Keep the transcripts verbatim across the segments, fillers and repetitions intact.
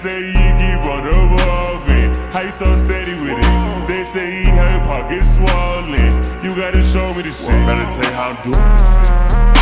say you keep on evolving. How you so steady with it? They say he had pockets swollen. You gotta show me the shit. Better tell you how I'm doing.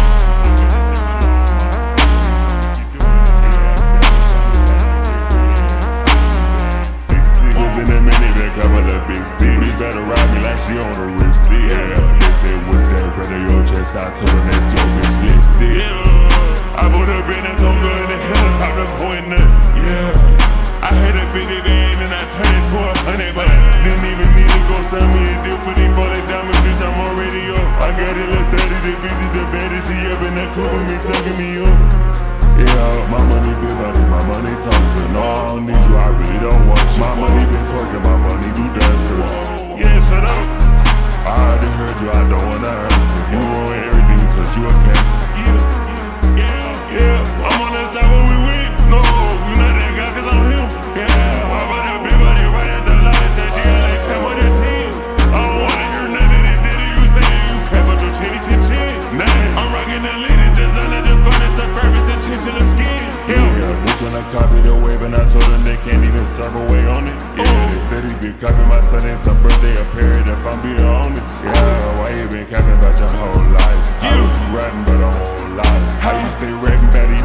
In a minute, they come with a big stick. You better ride me like she on a rip stick. Yeah. They say, what's that, brother? Your chest out to the next, your bitch lipstick. Yeah. I put up in a tongue in the helicopter going nuts. Yeah. I hit a fifty band and I turned it to a hundred, but I didn't even need to go sell me a deal for these bullet diamonds, bitch. I'm already up. I got it like thirty, the bitch is the baddest. She up in that club with me, sucking me up. Yeah, my money big body, my money talking. No, I don't need you, I really don't want you. My money been twerking, my money do dancers. Yeah, shut up. I already heard you, I don't wanna answer. You want everything, you touch you a cancer. Yeah, yeah, yeah. I'm on that side where we win. No, you not that guy cause I'm him. Yeah, why about that big body right at the line? Said you got like ten with that team. I don't wanna hear none of this shit you saying. You crap up your chinny chin chin. Nah, I'm rocking that lady, designer the finest of purpose and chinchilla skin. Yeah, yeah, bitch when I copy the wave and I told them they can't even serve away on it. Yeah, they steady be copying my son and some birthday a period if I'm being honest. Yeah, why you been capping about your whole life? I was rapping but a whole lot. How you stay rapping about